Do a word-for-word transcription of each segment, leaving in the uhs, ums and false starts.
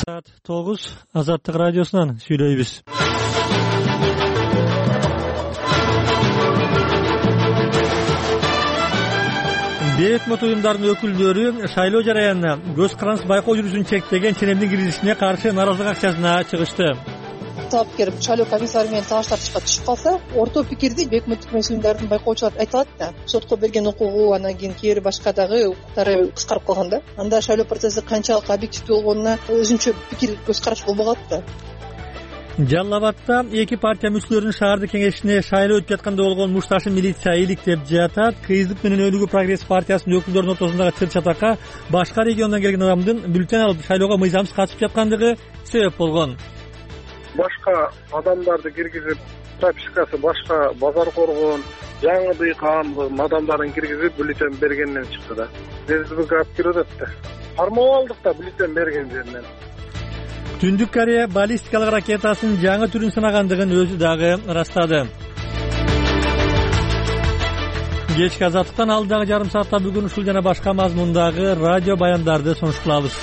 Saat тогуз Азаттык радиосунан сүйлөйбүз. Бейөкмөт уюмдардын өкүлдөрү шайлоо жараянына көз карандысыз байкоо жүрүшүн чектеген ченемдин киргизишине каршы нааразылык акчасына чыгышты. Талапкер шайлоо комиссары менен талаш тартышка түшүп калса, орто пикирди бейөкмөттүк эмес уюмдардын байкоочулары айтылат да. Сотко берген укугу, анан кийин кээри башка дагы укуктары кыскарып калган да. Анда шайлоо процесси канчалык объективдүү болгонуна өзүнчө пикир көз караш болбогот да. Жалал Абадта эки партия мүчөлөрүнүн шаардык кеңешине шайлоо өтүп жатканда болгон мушташын милиция иликтеп жатат. КСДП менен Өнүгүү прогресс партиясынын өкүлдөрүнүн ортосундагы чыр-чатакка башка региондон келген адамдын бюллетень алып шайлоого мыйзамсыз катышып жаткандыгы себеп болгон. Башка адамдарды киргизип, пропискасы башка базар коргон, жаңы дыйкан адамдарын киргизип бюллетень бергенден чыкты да. КСДП алып кирип атат да. Кармап алдык да бюллетень берген жеринен. Түндүк Корея баллистикалык ракетасынын жаңы түрүн сынагандыгын өзү дагы ырастады. Кечки Азаттыктан алдыдагы жарым саатта бүгүн ушул жана башка мазмундагы радио баяндарды сунушталабыз.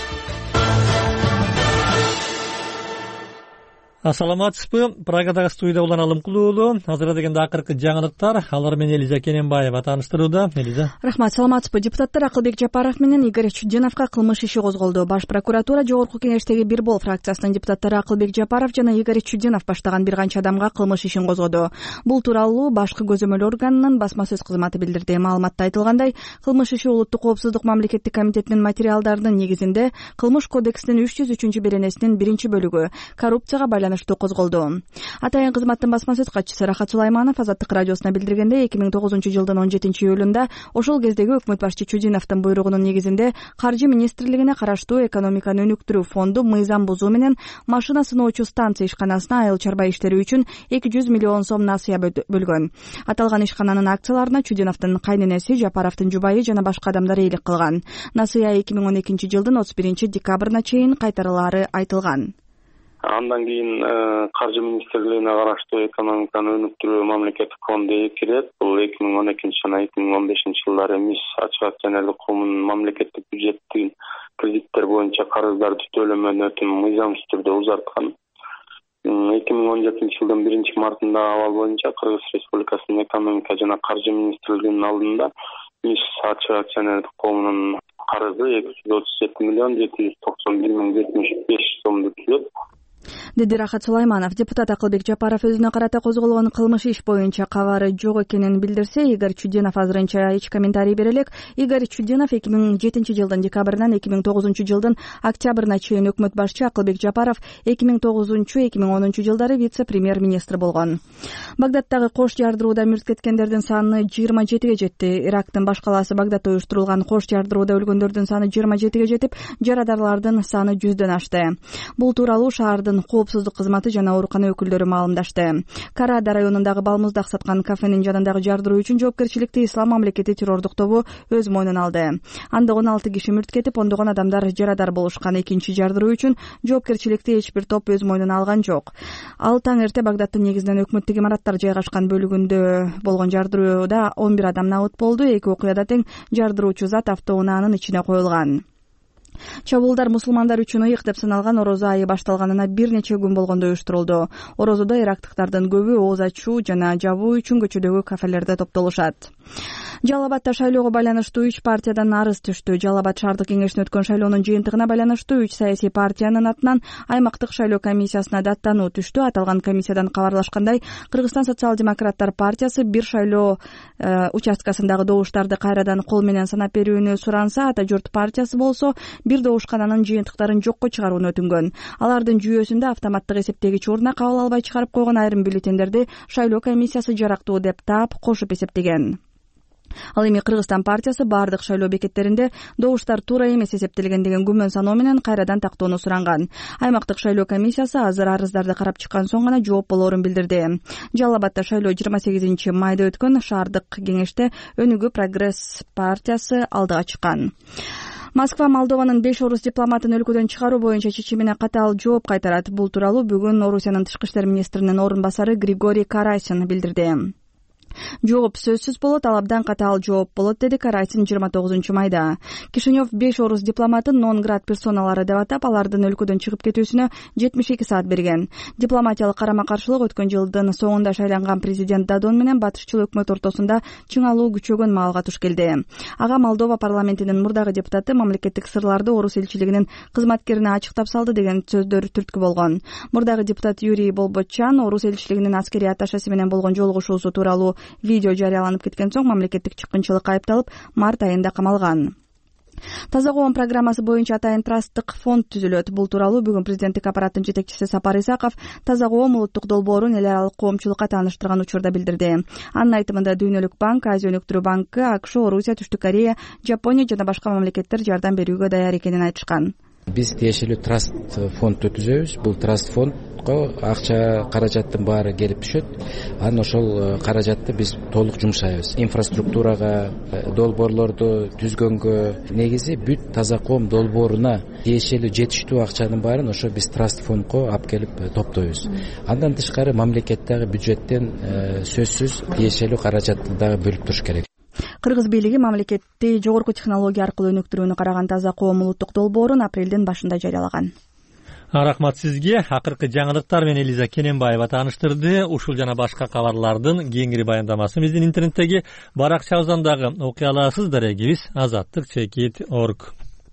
Ассаламатсызбы? Прагадагы студияда улан Алымкулуу уулу. Азыр дегенде акыркы жаңылыктар. Алар менен Элиза Кененбаева тааныштырууда. Элиза. Рахмат, саламатсызбы? Депутаттар Акылбек Жапаров менен Игорь Чудиновго кылмыш иши козголду. Баш прокуратура Жогорку кеңештеги бир бол фракциясынын депутаттары Акылбек Жапаров жана Игорь Чудинов баштаган бир канча адамга кылмыш ишин козгоду. Бул тууралуу башкы көзөмөл органынын басма сөз кызматы билдирди. Маалыматта айтылгандай, кылмыш иши Улуттук коопсуздук мамлекеттик комитетинин материалдарынын негизинде Кылмыш кодексинин үч жүз үчүнчү беренесинин биринчи бөлүгү коррупцияга байланыштуу козголду. Атайын кызматтын басма сөз катчысы Рахат Сулайманов Азаттык радиосуна билдиргендей, эки миң тогузунчу жылдын он жетинчи июлунда ошол кездеги өкмөт башчы Чудиновдун буйругунун негизинде Каржы министрлигине караштуу экономиканы өнүктүрүү фонду мыйзам бузуу менен машина сыноочу станция ишканасына айыл чарба иштери үчүн эки жүз миллион сом насыя бөлгөн. Аталган ишкананын акцияларына Чудиновдун кайненеси, Жапаровдун жубайы жана башка адамдар ээлик кылган. Насыя эки миң он экинчи жылдын отуз биринчи декабрына чейин кайтарылаары айтылган. Андан кийин Каржы министрлигине караштуу экономиканы өнүктүрүү мамлекеттик фонду кирет. Бул эки миң он экинчи жана эки миң он бешинчи жылдары МИС ачык акционерлик коомунун мамлекеттик бюджеттин кредиттер боюнча карыздарды төлөө мөөнөтүн мыйзамсыз түрдө узарткан. эки миң он жетинчи жылдын биринчи мартында абал боюнча Кыргыз Республикасынын экономика жана каржы министрлигинин алдында МИС ачык акционерлик коомунун карызы эки жүз отуз жети миллион жети жүз токсон бир миң жетимиш беш сомду түзөт, деди Рахат Сулайманов. Депутат Акылбек Жапаров өзүнө карата козголгон кылмыш иш боюнча кабары жок экенин билдирсе, Игорь Чудинов азырынча эч комментарий бере элек. Игорь Чудинов эки миң жетинчи жылдын декабрынан эки миң тогузунчу жылдын октябрына чейин өкмөт башчы, Акылбек Жапаров эки миң тогузунчу эки миң онунчу жылдары вице-премьер-министр болгон. Багдадтагы кош жардырууда мүрт кеткендердин саны жыйырма жетиге жетти. Ирактын баш калаасы Багдадта уюштурулган кош жардырууда өлгөндөрдүн саны жыйырма жетиге жетип, жарадарлардын саны жүздөн ашты. Бул тууралуу шаардын коопсуздук кызматы жана оорукана өкүлдөрү маалымдашты. Карада районундагы балмуздак саткан кафенин жанындагы жардыруу үчүн жоопкерчиликти Ислам мамлекети террордук тобу өз мойнуна алды. Анда он алты киши мүрт кетип, ондогон адамдар жарадар болушкан. Экинчи жардыруу үчүн жоопкерчиликти эч бир топ өз мойнуна алган жок. Ал таң эрте Багдадтын негизинен өкмөттүк имараттар жайгашкан бөлүгүндө болгон жардырууда он бир адам набыт болду. Эки окуяда тең жардыруучу зат автоунаанын ичине коюлган. Чабуулдар мусулмандар үчүн ыйык деп саналган орозо айы башталганына бир нече күн болгондо уюштурулду. Орозодо ирактыктардын көбү ооз ачуу жана жабуу үчүн көчөдөгү кафелерде топтолушат. Жалал Абадта шайлоого байланыштуу үч партиядан арыз түштү. Жалал Абад шаардык кеңешине өткөн шайлоонун жыйынтыгына байланыштуу үч саясий партиянын атынан аймактык шайлоо комиссиясына даттануу түштү. Аталган комиссиядан кабарлашкандай, Кыргызстан социал-демократтар партиясы бир шайлоо э, участкасындагы добуштарды кайрадан кол менен санап берүүнү суранса, Ата журт партиясы болсо бир добушкананын жыйынтыктарын жокко чыгарууну өтүнгөн. Алардын жүйөсүндө автоматтык эсептегич ордуна кабыл албай чыгарып койгон айрым бюллетендерди шайлоо комиссиясы жарактуу деп таап, кошуп эсептеген. Ал эми Кыргызстан партиясы бардык шайлоо бекеттеринде добуштар туура эмес эсептелген деген күмөн саноо менен кайрадан тактоону суранган. Аймактык шайлоо комиссиясы азыр арыздарды карап чыккан соң гана жооп болоорун билдирди. Жалал Абадта шайлоо жыйырма сегизинчи майда өткөн. Шаардык кеңеште Өнүгүү прогресс партиясы алдыга чыккан. Москва Молдованын беш орус дипломатын өлкөдөн чыгаруу боюнча чечимине катаал жооп кайтарат. Бул тууралуу бүгүн Орусиянын тышкы иштер министринин орун басары Григорий Карасин билдирди. Жооп сөзсүз болот, ал абдан катаал жооп болот, деди Карасин жыйырма тогузунчу майда. Кишинев беш орус дипломатын нон град персоналары деп атап, алардын өлкөдөн чыгып кетүүсүнө жетимиш эки саат берген. Дипломатиялык карама-каршылык өткөн жылдын соңунда шайланган президент Дадон менен батышчыл өкмөт ортосунда чыңалуу күчөгөн маалга туш келди. Ага Молдова парламентинин мурдагы депутаты мамлекеттик сырларды орус элчилигинин кызматкерине ачыктап салды деген сөздөр түрткү болгон. Мурдагы депутат Юрий Болботчан орус элчилигинин аскери атташеси менен болгон жолугушуусу тууралуу видео жарыяланып кеткен соң мамлекеттик чыккынчылыкка айыпталып март айында камалган. Таза коом программасы боюнча атайын трасттык фонд түзүлөт. Бул тууралуу бүгүн президенттик аппараттын жетекчиси Сапар Исаков Таза коом улуттук долбоорун эл аралык коомчулукка тааныштырган учурда билдирди. Анын айтымында Дүйнөлүк банк, Азия өнүктүрүү банкы, АКШ, Орусия, Түштүк Корея, Жапония жана башка мамлекеттер жардам берүүгө даяр экенин айтышкан. Биз тиешелүү траст фонд түзөбүз. Бул траст фондго акча каражаттын баары келип түшөт. Анан ошол каражатты биз толук жумшайбыз. Инфраструктурага, долбоорлорду түзгөнгө, негизи бүт Таза коом долбооруна тиешелүү жетиштүү акчанын баарын ошо биз траст фондго алып келип топтойбуз. Андан тышкары мамлекеттеги бюджеттен сөзсүз тиешелүү каражатты дагы бөлүп туруш керек. Кыргыз бийлиги мамлекетти жогорку технология аркылуу өнүктүрүүнү караган Таза коом улуттук долбоорун апрелдин башында жарыялаган. Рахмат сизге. Акыркы жаңылыктар менен Элиза Кененбаева тааныштырды. Ушул жана башка кабарлардын кеңири баяндамасын биздин интернеттеги баракчабыздан дагы окуй аласыз. Дарегибиз азаттык чекит точка орг.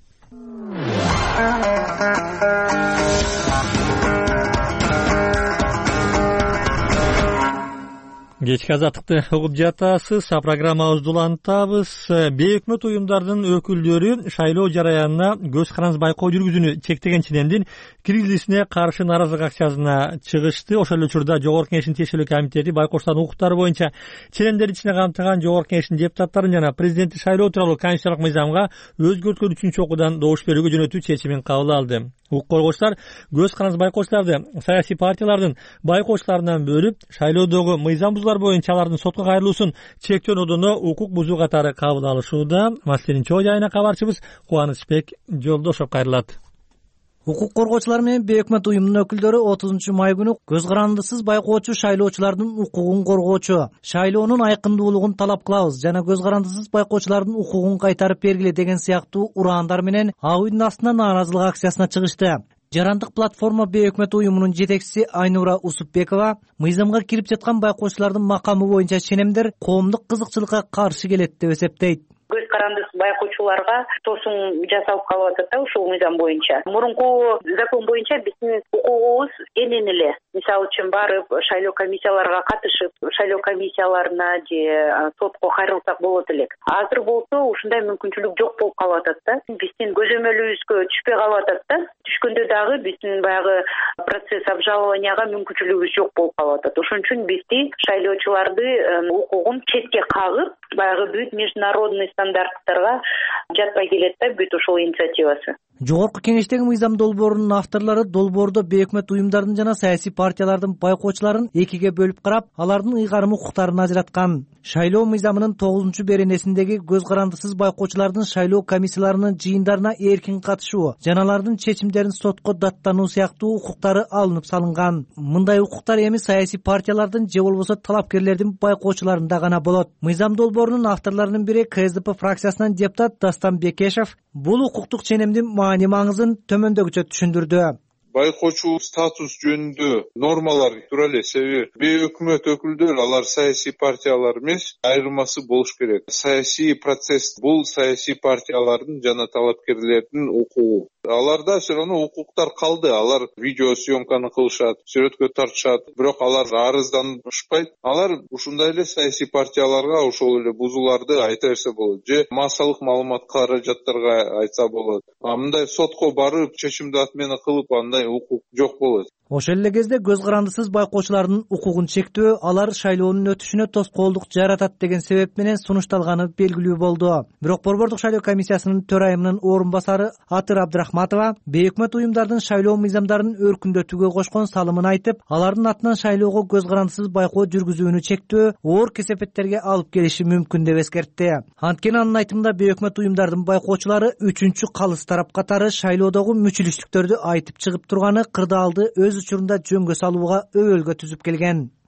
Кечки азаттыкты угуп жатасыз. Программабызды улантабыз. Бейөкмөт уюмдардын өкүлдөрү шайлоо жараянына көз карандысыз байкоо жүргүзүүнү чектеген ченемдин кризисине каршы нааразылык акциясына чыгышты. Ошол эле учурда Жогорку Кеңештин тиешелүү комитети байкоочулардын укуктары боюнча ченемдер ичине камтыган Жогорку Кеңештин депутаттарын жана президенттик шайлоо тууралуу конституциялык мыйзамга өзгөрткөн үчүнчү окуудан добуш берүүгө жөнөтүү чечимин кабыл алды. Укук коргоочулар көз карандысыз байкоочуларды саясий партиялардын байкоочуларынан бөлүп, шайлоодогу мыйзам бузуулар боюнча алардын сотко кайрылуусун чектөөнү укук бузуу катары кабыл алышууда. Маселенин чоо жайына кабарчыбыз Кубанычбек Жолдошов кайрылат. Укук коргоочулар менен бейөкмөт уюмдун өкүлдөрү отузунчу май күнү көз карандысыз байкоочу шайлоочулардын укугун коргоочу, шайлоонун айкындуулугун талап кылабыз жана көз карандысыз байкоочулардын укугун кайтарып бергиле деген сыяктуу ураандар менен ак үйдүн астына нааразылык акциясына чыгышты. Жарандык платформа бейөкмөт уюмунун жетекчиси Айнура Усупбекова мыйзамга кирип жаткан байкоочулардын макамы боюнча ченемдер коомдук кызыкчылыкка каршы келет деп эсептейт. Көз карандысыз байкоочуларга тосум жасалып калып атат да ушул мыйзам боюнча. Мурунку закон боюнча биздин укугубуз эмен эле. Мисалы үчүн барып шайлоо комиссияларга катышып, шайлоо комиссияларына же сотко кайрылсак болот элек. Азыр болсо ушундай мүмкүнчүлүк жок болуп калып атат да. Биздин көзөмөлүбүзгө түшпөй калып атат да. Түшкөндө дагы биздин баягы процесс обжалованияга мүмкүнчүлүгүбүз жок болуп калып атат. Ошон үчүн бизди шайлоочуларды укугун четке кагып, баягы бүт международный стандарттарга жатпай келет да бүт ушул инициативасы. Жогорку Кеңештеги мыйзам долбоорунун авторлору долбоордо бейөкмөт уюмдардын жана саясий партиялардын байкоочуларын экиге бөлүп карап, алардын ыйгарым укуктарын ажыраткан. Шайлоо мыйзамынын тогузунчу беренесиндеги көз карандысыз байкоочулардын шайлоо комиссияларынын жыйындарына эркин катышуу жана алардын чечимдерин сотко даттануу сыяктуу укуктары алынып салынган. Мындай укуктар эми саясий партиялардын же болбосо талапкерлердин байкоочуларында гана болот. Мыйзам долбоорунун авторлорунун бири КСДП фракциясынан депутат Дастан Бекешев бул укуктук ченемдин маани маңызын төмөндөгүчө түшүндүрдү. Байкоочу статус жөнүндө нормалар тура эле, себеби бейөкмөт өкүлдөр алар саясий партиялар эмес, айырмасы болуш керек. Саясий процесс бул саясий партиялардын жана талапкерлердин укугу. Аларда все равно укуктар калды. Алар видео съемканы кылышат, сүрөткө тартышат, бирок алар арызданышпайт. Алар ушундай эле саясий партияларга ошол эле бузууларды айта берсе болот, же массалык маалымат каражаттарга айтса болот. А мындай сотко барып, чечимди отмена кылып, андай укук жок болот. Ошол эле кезде көз карандысыз байкоочулардын укугун чектөө алар шайлоонун өтүшүнө тоскоолдук жаратат деген себеп менен сунушталганы белгилүү болду. Бирок Борбордук шайлоо комиссиясынын төрайымынын орун басары Атыр Абдрахматова бейөкмөт уюмдардын шайлоо мыйзамдарын өркүндөтүүгө кошкон салымын айтып, алардын атынан шайлоого көз карандысыз байкоо жүргүзүүнү чектөө оор кесепеттерге алып келиши мүмкүн деп эскертти. Анткени анын айтымында бейөкмөт уюмдардын байкоочулары үчүнчү калыс тарап катары шайлоодогу мүчүлүштүктөрдү айтып чыгып турганы кырдаалды өз учурунда жөнгө салууга өбөлгө түзүп келген.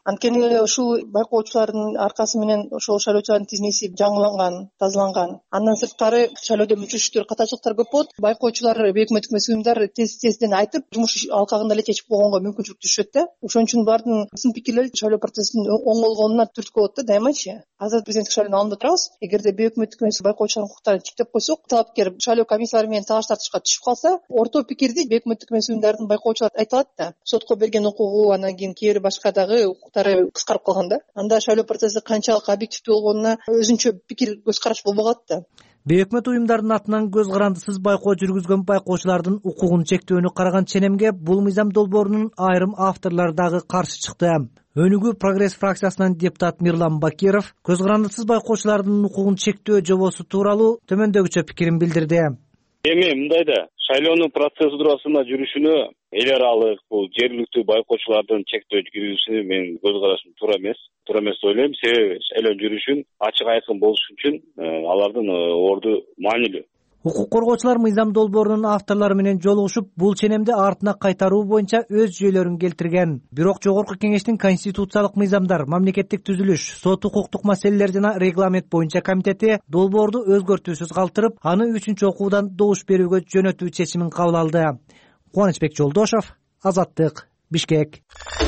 Анткени ушул байкоочулардын аркасы менен ошол шайлоочулардын тизмеси жаңыланган, тазаланган. Андан сырткары шайлоодо мүчөчүлөр катачылыктар көп болот. Байкоочулар өкмөттүк эмес уюмдар тез тезден айтып, жумуш алкагында эле чечип койгонго мүмкүнчүлүк түшөт да. Ошон үчүн булардын сын пикирлери шайлоо процессинин оңолгонуна түрткү болот да дайымачы. Азыр президенттик шайлоону алында турабыз. Эгерде өкмөттүк эмес байкоочулардын укуктарын чектеп койсок, талапкер шайлоо комиссиялары менен талаш тартышка түшүп калса, орто пикирди өкмөттүк эмес уюмдардын байкоочулары айта алат да. Сотко берген укугу, анан кийин кээ бир башка дагы укуктары кыскарып калган да. Анда шайлоо процесси канчалык объективдүү болгонуна өзүнчө пикир көз караш болбой калат да. Бейөкмөт уюмдардын атынан көз карандысыз байкоо жүргүзгөн байкоочулардын укугун чектөөнү караган ченемге бул мыйзам долбоорунун айрым авторлору дагы каршы чыкты. Өнүгүү прогресс фракциясынан депутат Мирлан Бакиров көз карандысыз байкоочулардын укугун чектөө жобосу тууралуу төмөндөгүчө пикирин билдирди. Эми мындайда шайлоонун процедурасына жүрүшүнө эл аралык бул жергиликтүү байкоочулардын чектөө киргизүүсүнө менин көз карашым туура эмес. Туура эмес деп ойлойм. Себеби шайлоо жүрүшүн ачык айкын болуш үчүн алардын орду маанилүү. Укук коргоочулар мыйзам долбоорунун авторлору менен жолугушуп, бул ченемди артына кайтаруу боюнча өз жүйөлөрүн келтирген. Бирок Жогорку Кеңештин конституциялык мыйзамдар, мамлекеттик түзүлүш, сот укуктук маселелер жана регламент боюнча комитети долбоорду өзгөртүүсүз калтырып, аны үчүнчү окуудан добуш берүүгө жөнөтүү чечимин кабыл алды. Кубанычбек Жолдошов, Азаттык, Бишкек.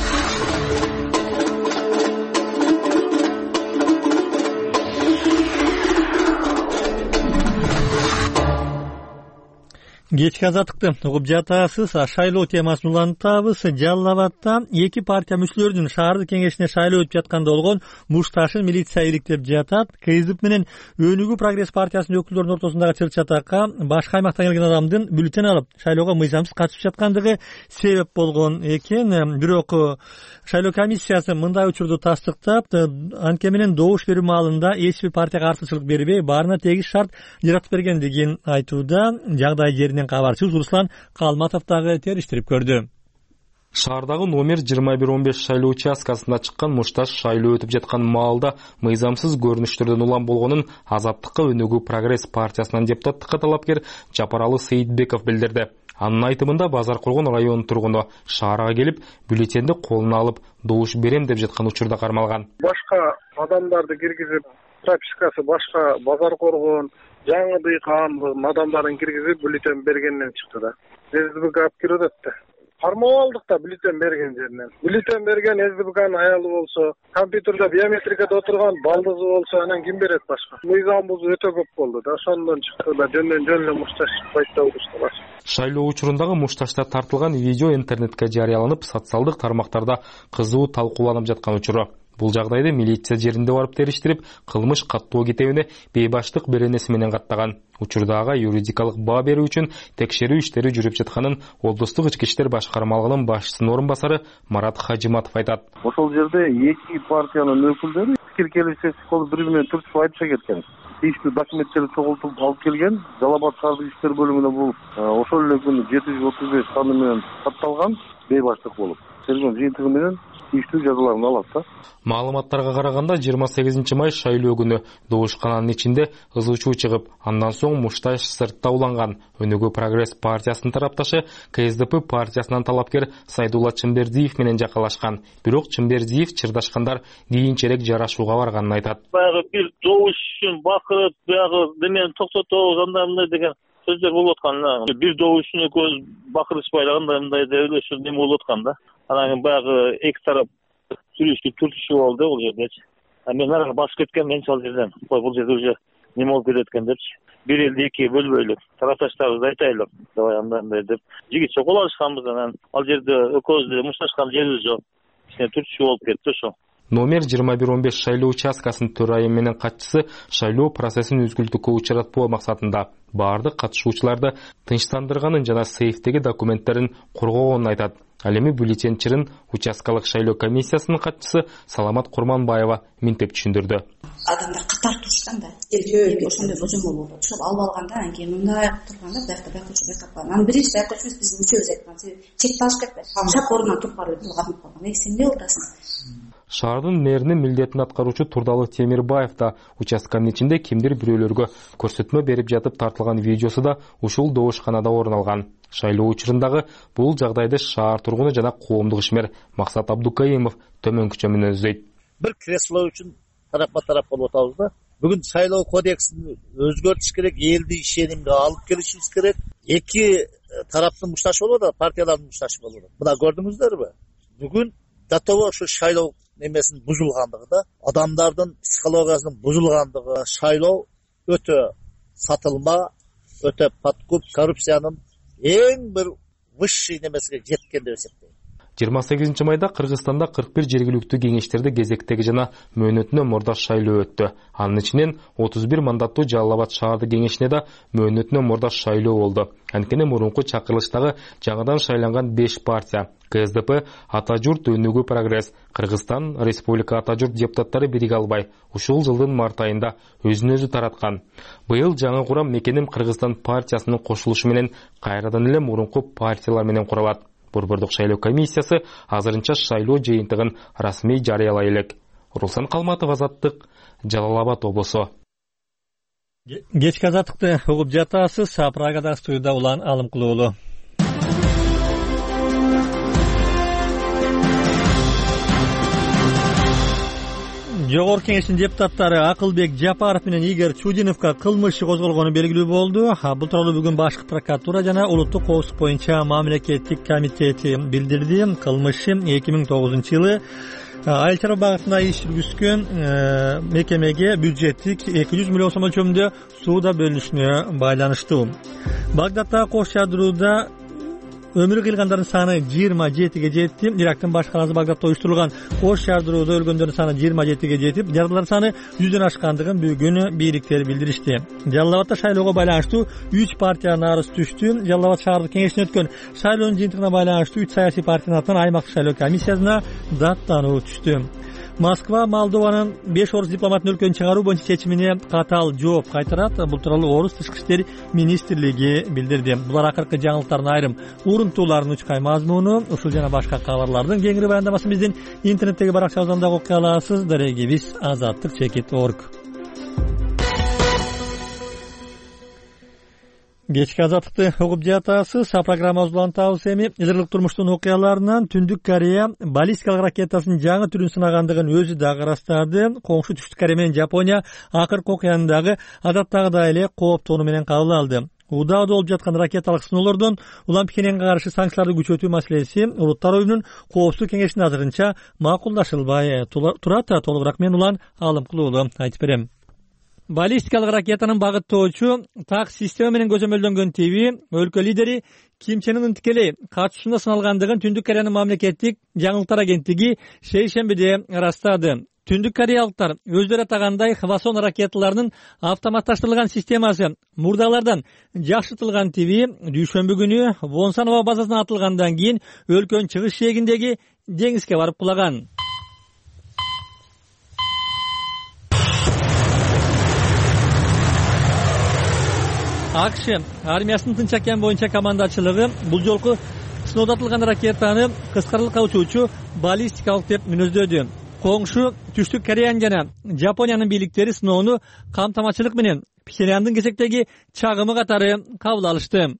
Кечки азаттыкты угуп жатасыз. Шайлоо темасын улантабыз. Жалал Абадта эки партия мүчөлөрүнүн шаардык кеңешине шайлоо өтүп жатканда болгон мушташын милиция иликтеп жатат. КСДП менен Өнүгүү прогресс партиясынын өкүлдөрүнүн ортосундагы чыр чатакка башка аймактан келген адамдын бюллетень алып шайлоого мыйзамсыз катышып жаткандыгы себеп болгон экен. Бирок шайлоо комиссиясы мындай учурду тастыктап, анткени менен добуш берүү маалында эч бир партияга артыкчылык бербей, баарына тегиз шарт жаратып бергендигин айтууда. Жагдай жеринен кабарчыбыз Руслан Калматов дагы териштирип көрдү. Шаардагы номер жыйырма бир он беш шайлоо участкасында чыккан мушташ шайлоо өтүп жаткан маалда мыйзамсыз көрүнүштөрдөн улам болгонун Азаттыкка Өнүгүү прогресс партиясынан депутаттыкка талапкер Жапаралы Сейитбеков билдирди. Анын айтымында Базар Коргон районунун тургуну шаарга келип, бюллетенди колуна алып, добуш берем деп жаткан учурда кармалган. Башка адамдарды киргизип, пропискасы башка Базар Коргон, жаңы дыйкан адамдарын киргизип бюллетень бергенден чыкты да. СДБК алып кирип атты. Кармап алдык да бюллетень берген жеринен. Бюллетень берген СДБКнын аялы болсо, компьютерде биометрикада отурган балдызы болсо, анан ким берет башка? Мыйзам бузуу өтө көп болду да. Ошондон чыкты да, жөндөн жөн эле мушташ пайда болушту. Шайлоо учурундагы мушташта тартылган видео интернетке жарыяланып, социалдык тармактарда кызуу талкууланып жаткан учуру. Бул жагдайды милиция жеринде барып териштирип, кылмыш каттоо кетебине бейбаштык беренеси менен каттаган. Учурдага юридикалык баа берүү үчүн текшерүү иштери жүрүп жатканын облустук ички иштер башкармалыгынын башчысынын орун басары Марат Хажиматов айтат. Ошол жерде эки партиянын өкүлдөрү пикир келишесиз болуп бири менен түртүшүп айтыша кеткен. Тийиштүү документтерди чогултуп алып келген. Жалал Абад шаардык иштер бөлүмүнө бул ошол эле күнү жети жүз отуз беш саны менен катталган бейбаштык болуп. Тергөө жыйынтыгы менен тийиштүү жазаларын алат да. Маалыматтарга караганда жыйырма сегизинчи май шайлоо күнү добушкананын ичинде ызычуу чыгып, андан соң мушташ сыртта уланган. Өнүгүү прогресс партиясынын тарапташы КСДП партиясынан талапкер Сайдулла Чымбердиев менен жакалашкан. Бирок Чымбердиев чырдашкандар кийинчерээк жарашууга барганын айтат. Баягы бир добуш үчүн бакырып, баягы демени токтотобуз андай мындай деген сөздөр болуп аткан. Бир добуш үчүн экөөбүз бакырышпайлы андай мындай деп эле ушул неме болуп аткан да. Анан баягы эки тарап сүйлөшүп түртүшүү болду бул жердечи. А мен арага басып кеткен, мен ал жерден кой бул жерде уже неме болуп кетет экен депчи. Бир элди экиге бөлбөйлү, тарапташтарыбызды айтайлы. Давай андай мындай деп жигитче кол алышканбыз. Анан ал жерде экөөбүз мушташкан жерибиз жок. Кичине түртүшүү болуп кетти ошо. Номер жыйырма бир он беш шайлоо участкасынын төрайымы менен катчысы шайлоо процессин үзгүлтүккө учуратпоо максатында баардык катышуучуларды тынчтандырганын жана сейфтеги документтерин коргогонун айтат. Ал эми бюллетень чырын участкалык шайлоо комиссиясынын катчысы Саламат Курманбаева минтеп түшүндүрдү. Адамдар катар турушкан да, элге ошондой божомо болду. Ошол алып алганда, анан кийин мындай турганда биякта байкоочу байкап калган. Анан биринчи байкоочубуз биздин үчөөбүз айткан, чекти алыш кетпе. Шап ордунан туруп барып калып калган. Эки сен эмне кыласың? Шаардын мэринин милдетин аткаруучу Турдалы Темирбаев да участканын ичинде кимдир бирөөлөргө көрсөтмө берип жатып тартылган видеосу да ушул добушканада орун алган. Шайлоо учурундагы бул жагдайды шаар тургуну жана коомдук ишмер Максат Абдукаимов төмөнкүчө мүнөздөйт. Бир кресло үчүн тарапма тарап болуп атабыз да. Бүгүн шайлоо кодексин өзгөртүш керек, элди ишенимге алып келишибиз керек. Эки тараптын мушташы болуп атат, партиялардын мушташы болуп атат. Мына көрдүңүздөрбү? Бүгүн датова ушу шайлоо немесин бузулгандыгы да, адамдардын психологиясынын бузулгандыгы, шайлоо өтө сатылма, өтө подкуп, коррупциянын эң бир высший немесине жеткен деп эсептейм. жыйырма сегизинчи майда Кыргызстанда кырк бир жергиликтүү кеңештерде кезектеги жана мөөнөтүнө мурдаш шайлоо өттү. Анын ичинен отуз бир мандаттуу Жалал Абад шаардык кеңешине да мөөнөтүнө мурдаш шайлоо болду. Анткени мурунку чакырылыштагы жаңыдан шайланган беш партия К С Д П, Ата журт, Өнүгүү прогресс, Кыргызстан Республика Ата журт депутаттары бириге албай, ушул жылдын март айында өзүн өзү тараткан. Быйыл жаңы курам Мекеним Кыргызстан партиясынын кошулушу менен кайрадан эле мурунку партиялар менен курулат. Борбордук шайлоо комиссиясы азырынча шайлоо жыйынтыгын расмий жарыялай элек. Руслан Калматов, Азаттык, Жалал Абад облусу. Кечки азаттыкты угуп жатасыз. Прагада студияда Улан Алымкулуулу. Жогорку кеңештин депутаттары Акылбек Жапаров менен Игорь Чудиновго кылмыш иши козголгону белгилүү болду. Бул тууралуу бүгүн Башкы прокуратура жана Улуттук коопсуздук боюнча мамлекеттик комитети билдирди. Кылмыш эки миң тогузунчу жылы айыл чарба багытында иш жүргүзгөн мекемеге бюджеттик эки жүз миллион сом өлчөмүндө сууда бөлүнүшүнө байланыштуу. Багдаддагы кош жадырууда өмүрү кыйылгандардын саны жыйырма жетиге жетти. Ирактын баш каласы Багдадда уюштурулган кош жардырууда өлгөндөрдүн саны жыйырма жетиге жетип, жаралар саны жүздөн ашкандыгын бүгүн бийликтер билдиришти. Жалал Абадда шайлоого байланыштуу үч партиянын арызы түштү. Жалал Абад шаардык кеңешине өткөн шайлоонун жыйынтыгына байланыштуу үч саясий партиянын атынан аймактык шайлоо комиссиясына даттануу түштү. Москва Молдованын беш орус дипломатын өлкөдөн чыгаруу боюнча чечимине катаал жооп кайтарат. Бул тууралуу Орус тышкы иштер министрлиги билдирди. Булар акыркы жаңылыктардын айрым урунтууларын учкай мазмуну. Ушул жана башка кабарлардын кеңири баяндамасын биздин интернеттеги баракчабыздан дагы окуй аласыз. Дарегибиз азаттык чекит точка орг. Кечки азаттыкты угуп жатасыз. Программабыз улантабыз эми. Изирлик турмуштун окуяларынан Түндүк Корея баллистикалык ракетасынын жаңы түрүн сынагандыгын өзү дагы ырастады. Коңшу Түштүк Корея менен Жапония акыркы окуяны дагы адаттагыдай эле кооптоону менен кабыл алды. Удаада болуп жаткан ракеталык сыноолордон улам Пхеньянга каршы санкцияларды күчөтүү маселеси Улуттар оюнунун коопсуздук кеңешинде азырынча макулдашылбай турат. Толугураак мен Улан Алымкулуулу айтып берем. Баллистикалык ракетанын багыттоочу так система менен көзөмөлдөнгөн тиби өлкө лидери Ким Чен Ын тикелей катышуусунда сыналгандыгын Түндүк Кореянын мамлекеттик жаңылыктар агенттиги шейшембиде ырастады. Түндүк кореялыктар өздөрү атагандай Хвасон ракеталарынын автоматташтырылган системасы мурдалардан жакшыртылган тиби дүйшөмбү күнү Вонсан аба базасына атылгандан кийин өлкөнүн чыгыш жээгиндеги деңизге барып кулаган. АКШ армиясынын Тынч океан боюнча командачылыгы бул жолку сыноодо атылган ракетаны кыскарылыкка учуучу баллистикалык деп мүнөздөдү. Коңшу Түштүк Кореянын жана Жапониянын бийликтери сыноону камтамачылык менен Пхеньяндын кезектеги чагымы катары кабыл алышты.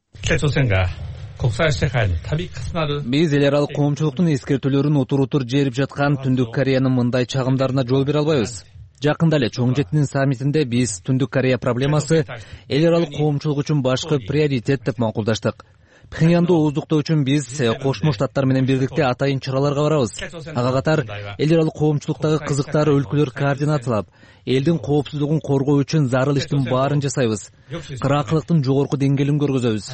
Биз эл аралык коомчулуктун эскертүүлөрүн утур-утур жерип жаткан Түндүк Кореянын мындай чагымдарына жол бере албайбыз. Жакында эле чоң жетинин саммитинде биз Түндүк Корея проблемасы эл аралык коомчулук үчүн башкы приоритет деп макулдаштык. Пхеньянды ооздуктоо үчүн биз Кошмо Штаттар менен бирдикте атайын чараларга барабыз. Ага катар эл аралык коомчулуктагы кызыктар өлкөлөр координациялап, элдин коопсуздугун коргоо үчүн зарыл иштин баарын жасайбыз. Кыракылыктын жогорку деңгээлин көргөзөбүз.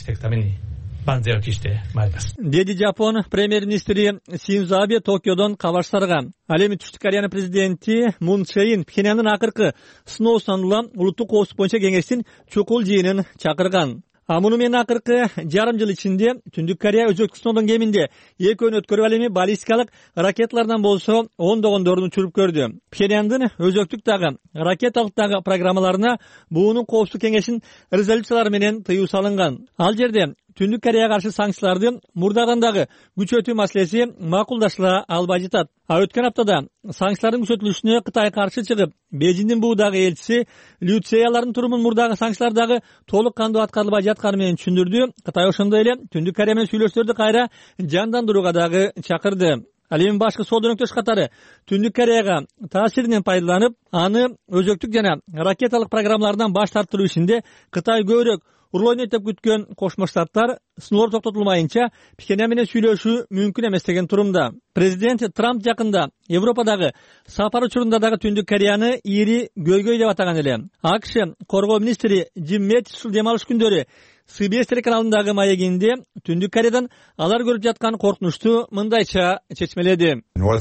Деди Жапон премьер-министри Синдзо Абе Токиодон кабарчтарга. Ал эми Түштүк Кореянын президенти Мун Чжэ Ин Пхеньяндын акыркы сыноо саналган улуттук коопсуздук боюнча кеңештин чукул жыйынын чакырган. А муну менен акыркы жарым жыл ичинде Түндүк Корея өзөктүк сыноодон кеминде экөөнү өткөрүп, ал эми баллистикалык ракеталардан болсо ондогондорун учуруп көрдү. Пхеньяндын өзөктүк дагы ракеталык дагы программаларына буунун коопсуздук кеңешинин резолюциялары менен тыюу салынган. Ал жерде Түндүк Кореяга каршы санкцияларды мурдадан дагы күчөтүү маселеси макулдашыла албай жатат. А өткөн аптада санкциялардын күчөтүлүшүнө Кытай каршы чыгып, Бейжиңдин буудагы элчиси Лю Цеялардын турумун мурдагы санкциялар дагы толук кандуу аткарылбай жатканы менен түшүндүрдү. Кытай ошондой эле Түндүк Корея менен сүйлөшүүлөрдү кайра жандандырууга дагы чакырды. Ал эми башкы соода өнөктөш катары Түндүк Кореяга таасиринен пайдаланып, аны өзөктүк жана ракеталык программалардан баш тартыруу ишинде Кытай көбүрөөк ур ойнойт деп күткөн Кошмо Штаттар сыноолор токтотулмайынча Пхеньян менен сүйлөшүү мүмкүн эмес деген турумда. Президент Трамп жакында Европадагы сапар учурунда дагы Түндүк Кореяны ири көйгөй деп атаган эле. АКШ коргоо министри Джим Мэттис ушул дем алыш күндөрү Си Би Эс телеканалындагы маегинде Түндүк Кореядан алар көрүп жаткан коркунучту мындайча чечмеледи.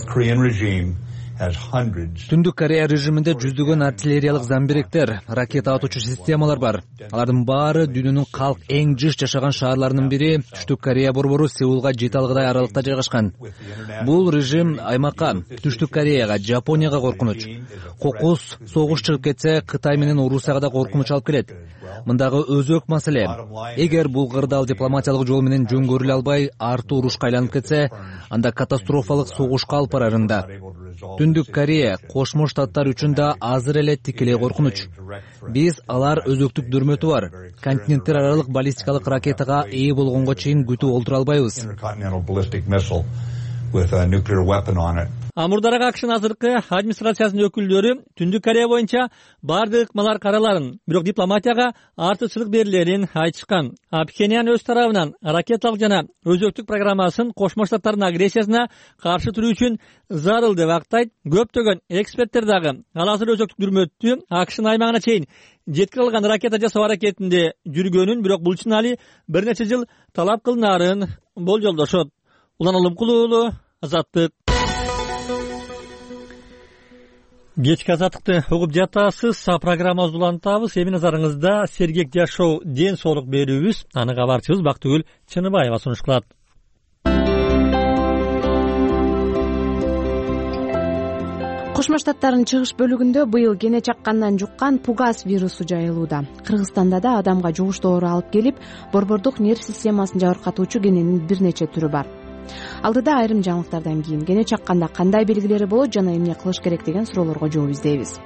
Түндүк Корея режиминде жүздөгөн артиллериялык замбиректер, ракета атуучу системалар бар. Алардын баары дүйнөнүн калк эң жыш жашаган шаарларынын бири Түштүк Корея борбору Сеулга жете алгыдай аралыкта жайгашкан. Бул режим аймакка, Түштүк Кореяга, Жапонияга коркунуч. Кокус согуш чыгып кетсе, Кытай менен Орусияга да коркунуч алып келет. Мындагы өзөк маселе. Эгер бул кырдаал дипломатиялык жол менен жөнгөрүлө албай, артуу урушка айланып кетсе, анда катастрофалык согушка алып барарында. Түндүк Корея Кошмо Штаттар үчүн да азыр эле тикелей коркунуч. Биз алар өзөктүк дүрмөтү бар, континенттер аралык баллистикалык ракетага ээ болгонго чейин күтүп олтура албайбыз. А мурдараак АКШнын азыркы администрациясынын өкүлдөрү Түндүк Корея боюнча бардык ыкмалар караларын, бирок дипломатияга артыкчылык берилерин айтышкан. А Пхеньян өз тарабынан ракеталык жана өзөктүк программасын Кошмо Штаттардын агрессиясына каршы туруу үчүн зарыл деп актайт. Көптөгөн эксперттер дагы ал азыр өзөктүк дүрмөттү АКШнын аймагына чейин жеткире алган ракета жасоо аракетинде жүргөнүн, бирок бул үчүн али бир нече жыл талап кылынаарын болжолдошот. Улан Улумкулуу уулу, Азаттык. Кечки Азаттыкты угуп жатасыз. Программабызды улантабыз. Эми назарыңызда сергек жашоо ден соолук берүүбүз. Аны кабарчыбыз Бактыгүл Чыныбаева сунуш кылат. Кошмо Штаттардын чыгыш бөлүгүндө быйыл кене чаккандан жуккан Пугас вирусу жайылууда. Кыргызстанда да адамга жугуш доору алып келип, борбордук нерв системасын жабыркатуучу кененин бир нече түрү бар. Алдыда айрым жаңылыктардан кийин кене чакканда кандай белгилери болот жана эмне кылыш керек деген суроолорго жооп издейбиз.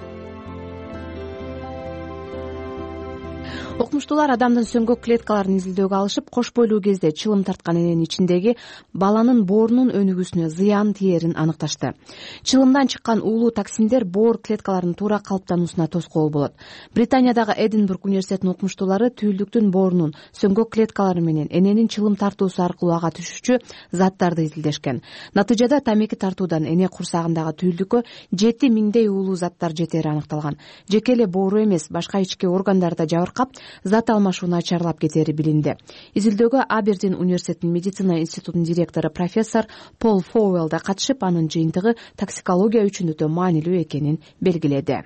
Окумуштуулар адамдын сөңгөк клеткаларын изилдөөгө алышып, кош бойлуу кезде чылым тарткан эненин ичиндеги баланын боорунун өнүгүүсүнө зыян тиерин аныкташты. Чылымдан чыккан уулуу токсиндер боор клеткаларынын туура калыптануусуна тоскоол болот. Британиядагы Эдинбург университетинин окумуштуулары түйүлдүктүн боорунун сөңгөк клеткалары менен эненин чылым тартуусу аркылуу ага түшүүчү заттарды изилдешкен. Натыйжада тамеки тартуудан эне курсагындагы түйүлдүккө жети миңдей уулуу заттар жетери аныкталган. Жеке эле боору эмес, башка ички органдарда жабыркап, зат алмашууну ачарлап кетери билинди. Изилдөөгө Абердин университетинин медицина институтунун директору профессор Пол Фоуэлл да катышып, анын жыйынтыгы токсикология үчүн өтө маанилүү экенин белгиледи.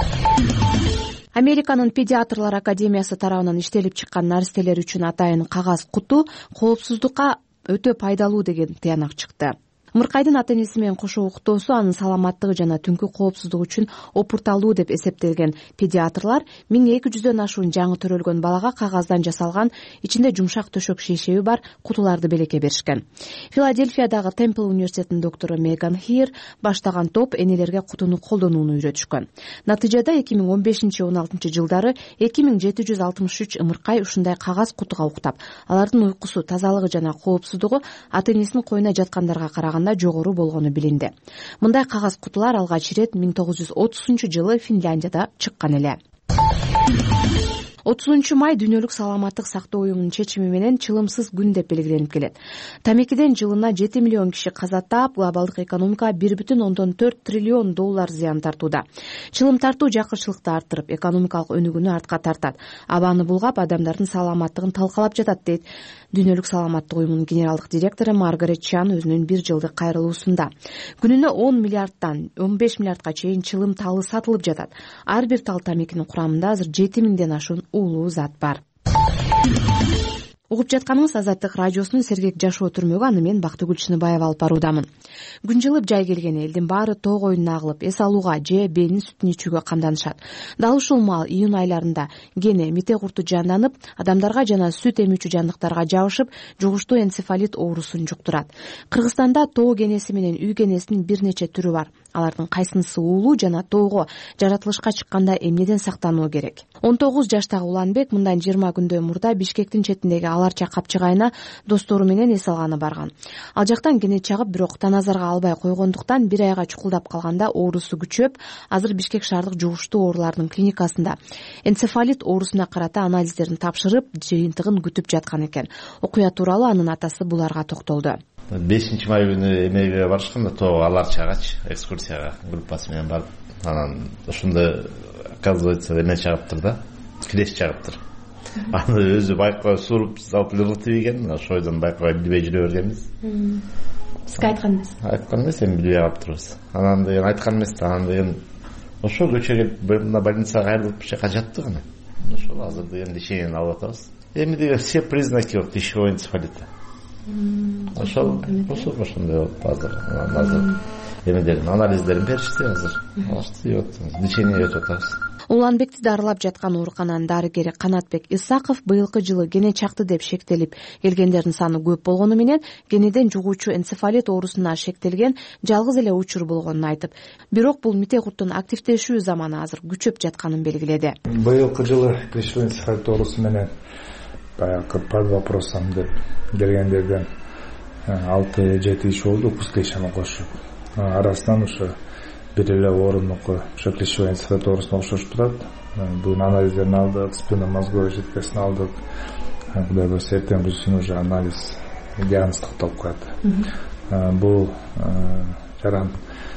Американын педиатрлар академиясы тарабынан иштелип чыккан наристелер үчүн атайын кагаз куту коопсуздукка өтө пайдалуу деген тыянак чыкты. Мыркайдын ата-энеси менен кошо уктоосу анын саламаттыгы жана түнкү коопсуздугу үчүн опурталуу деп эсептелген педиатрлар миң эки жүздөн ашуун жаңы төрөлгөн балага кагаздан жасалган, ичинде жумшак төшөк шейшеби бар кутуларды белекке беришкен. Филадельфиядагы Темпл университетинин доктору Меган Хир баштаган топ энелерге кутуну колдонууну үйрөтүшкөн. Натыйжада эки миң он бешинчи он алтынчы жылдары эки миң жети жүз алтымыш үч ымыркай ушундай кагаз кутуга уктап, алардын уйкусу, тазалыгы жана коопсуздугу ата-энесинин койуна жаткандарга караганда жогору болгону билинди. Мындай кагаз кутулар алгач ирет миң тогуз жүз отузунчу жылы Финляндияда чыккан эле. отузунчу май дүйнөлүк саламаттык сактоо уюмунун чечими менен чылымсыз күн деп белгиленип келет. Тамекиден жылына жети миллион киши каза таап, глобалдык экономикага бир бүтүн ондон төрт триллион доллар зыян тартууда. Чылым тартуу жакырчылыкты арттырып, экономикалык өнүгүүнү артка тартат. Абаны булгап, адамдардын саламаттыгын талкалап жатат, дейт Дүйнөлүк саламаттык уюмунун генералдык директору Маргарет Чан өзүнүн бир жылдык кайрылуусунда. Күнүнө он миллиардтан он беш миллиардка чейин чылым талы сатылып жатат. Ар бир тал тамекинин курамында азыр жети миңден ашуун уулуу зат бар. угуп жатканыңыз Азаттык радиосунун Сергек жашоо түрмөгү, аны мен Бактыгүл Чыныбаева алып баруудамын. Күн жылып жай келгени элдин баары тоо коюнуна агылып, эс алууга же бээнин сүтүн ичүүгө камданышат. Дал ушул маал июнь айларында гене мите курту жанданып, адамдарга жана сүт эмүүчү жандыктарга жабышып, жугуштуу энцефалит оорусун жуктурат. Кыргызстанда тоо генеси менен үй генесинин бир нече түрү бар. Алардын кайсынысы уулуу жана тоого жаратылышка чыкканда эмнеден сактануу керек? он тогуз жаштагы Уланбек мындан жыйырма күндөй мурда Бишкектин четиндеги Аларча капчыгайына достору менен эс алганы барган. Ал жактан гене чагып, бирок таназарга албай койгондуктан бир айга чукулдап калганда оорусу күчөп, азыр Бишкек шаардык жугуштуу оорулардын клиникасында энцефалит оорусуна карата анализдерин тапшырып, жыйынтыгын күтүп жаткан экен. Окуя тууралуу анын атасы буларга токтолду. бешинчи май күнү эмеге барышканда тоо Аларчагачы экскурсияга группасы менен барып, анан ошондо оказывается эме чагыптыр да, клещ чагыптыр. Аны өзү байкоо суруп салып ыргытып ийген, ошойдон байкоо билбей жүрө бергенбиз. Сизге айткан эмес? Айткан эмес, эми билбей калыптырбыз. Анан деген айткан эмес да, анан деген ошо көчөгө мына больницага кайрылып бир жака жаттык анан. Ошол азыр деген лечениени алып атабыз. Эми деген все признаки вот пищевого энцефалита. Ошол ошол ошондой болуп азыр азыр эмедерин анализдерин беришти, азыр алышты, лечение өтүп атабыз. Уланбекти дарылап жаткан оорукананын дарыгери Канатбек Исаков быйылкы жылы гене чакты деп шектелип келгендердин саны көп болгону менен генеден жугуучу энцефалит оорусуна шектелген жалгыз эле учур болгонун айтып, бирок бул мите курттун активдешүү заманы азыр күчөп жатканын белгиледи. Быйылкы жылы клещевой энцефалит оорусу менен баягы под вопросом деп келгендерден алты жети киши болду, укус клещами кошуп. Арасынан ошо бир эле орунуку ошо клещевой энцефалит оорусуна окшошуп турат. Бүгүн анализдерин алдык, спинномозговой жидкостун алдык. Кудай буюрса эртең күнү уже анализ диагноз токтолуп коет. Бул жаран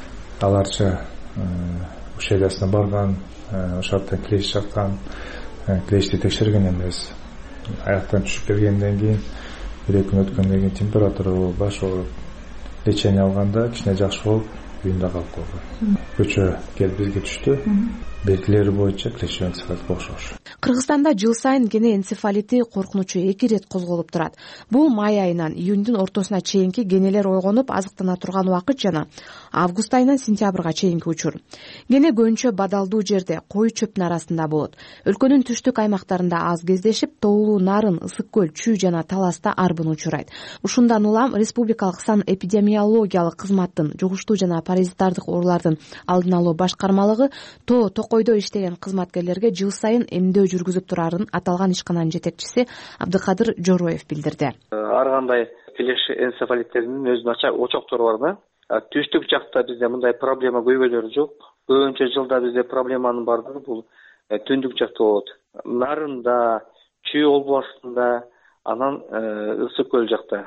Аларча училищесине барган, ошол жактан клещ чаккан, клещти текшерген эмес. Аяктан түшүп келгенден кийин бир эки күн өткөндөн кийин температура болуп, баш ооруп, лечение алганда кичине жакшы болуп, үйүндө калып койгон. Көчө келип бизге түштү. Белгилери боюнча клещевой энцефалитке окшош. Кыргызстанда жыл сайын гене энцефалити коркунучу эки ирет козголуп турат. Бул май айынан июндун ортосуна чейинки генелер ойгонуп азыктана турган убакыт жана август айынан сентябрга чейинки учур. Гене көбүнчө бадалдуу жерде, кою чөптүн арасында болот. Өлкөнүн түштүк аймактарында аз кездешип, тоолуу Нарын, Ысык көл, Чүй жана Таласта арбын учурайт. Ушундан улам Республикалык сан эпидемиологиялык кызматтын жугуштуу жана паразиттардык оорулардын алдын алуу башкармалыгы тоо Токойдо иштеген кызматкерлерге жыл сайын эмдөө жүргүзүп турарын аталган ишкананын жетекчиси Абдыкадыр Жороев билдирди. Ар кандай клещ энцефалиттердин өзүнүн очоктору бар да. Түштүк жакта бизде мындай проблема көйгөйлөр жок. Көбүнчө жылда бизде проблеманын бардыгы бул түндүк жакта болот. Нарында, Чүй областында, анан Ысык көл жакта.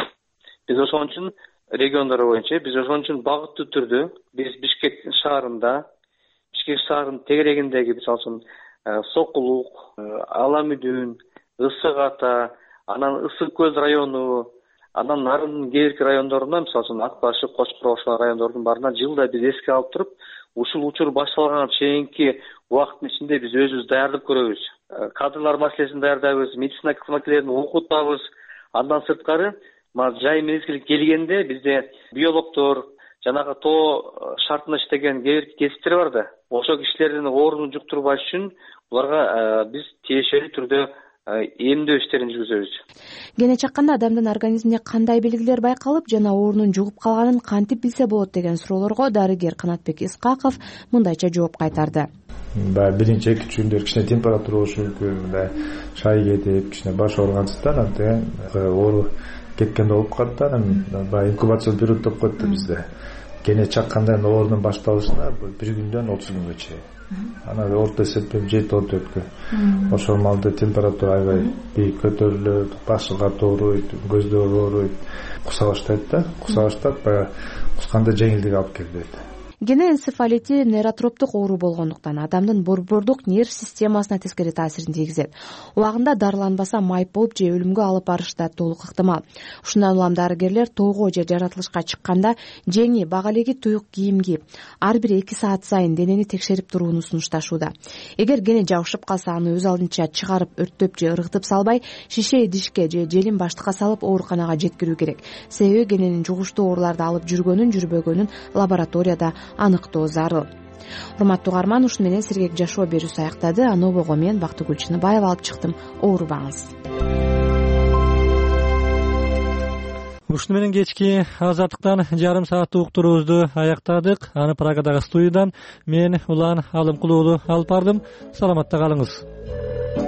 Биз ошон үчүн региондор боюнча биз ошон үчүн багыттуу түрдө биз Бишкек шаарында, Бишкек шаарынын тегерегиндеги мисалы үчүн Сокулук, Аламүдүн, Ысык Ата, анан Ысык көл району, анан Нарындын кээки райондорунда, мисалы үчүн Ак башы, Кочкор ошол райондордун баарына жылда биз эске алып туруп, ушул учур башталганга чейинки убакыттын ичинде биз өзүбүз даярдык көрөбүз. Кадрлар маселесин даярдайбыз, медицина кызматкерлерин окутабыз. Андан сырткары, жай мезгил келгенде бизде биологдор, жанагы тоо шартында иштеген кээ бир кесиптер бар да. Ошол кишилердин оорууну жуктурбаш үчүн буларга биз тиешелүү түрдө эмдөө иштерин жүргүзөбүз. Гене чакканда адамдын организминде кандай белгилер байкалып жана оорунун жугуп калганын кантип билсе болот деген суроолорго дарыгер Канатбек Исаков мындайча жооп кайтарды. Баягы биринчи экинчи күндөр кичине температура болушу мүмкүн, шай кетип, кичине баш ооругансыздан анан оору кеткенде болуп калат да, анан баягы инкубациялык период деп коет да бизде. Гене чакканда оорунун башталышына бир күндөн отуз күнгө чейин. Анан орто эсеппен жети он төрт күн. Ошол маалда температура аябай бийик көтөрүлөт, башы катуу ооруйт, көздөр ооруйт, куса баштайт да, куса баштап баягы кусканда жеңилдик алып келбейт. гене энцефалити нейротроптук оору болгондуктан адамдын борбордук нерв системасына тескери таасирин тийгизет. Убагында дарыланбаса майып болуп же өлүмгө алып барышы да толук ыктымал. Ушундан улам дарыгерлер тоого же жаратылышка чыкканда жеңи, бага элеги туюк кийим кийип, ар бир эки саат сайын денени текшерип турууну сунушташууда. Эгер гене жабышып калса, аны өз алдынча чыгарып, өрттөп же ыргытып салбай, шише идишке же желин баштыкка салып ооруканага жеткирүү керек. Себеби гененин жугуштуу ооруларды алып жүргөнүн, жүрбөгөнүн лабораторияда аныктоо зарыл. Урматтуу угарман, ушуну менен сергек жашоо берүүсү аяктады. Анобого мен Бактыгүл Чыныбаева алып чыктым. Оорубаңыз. Ушуну менен кечки азаттыктан жарым сааттык уктуруубузду аяктадык. Аны Прагадагы студиядан мен Улан Алымкулуу алып бардым. Саламатта калыңыз.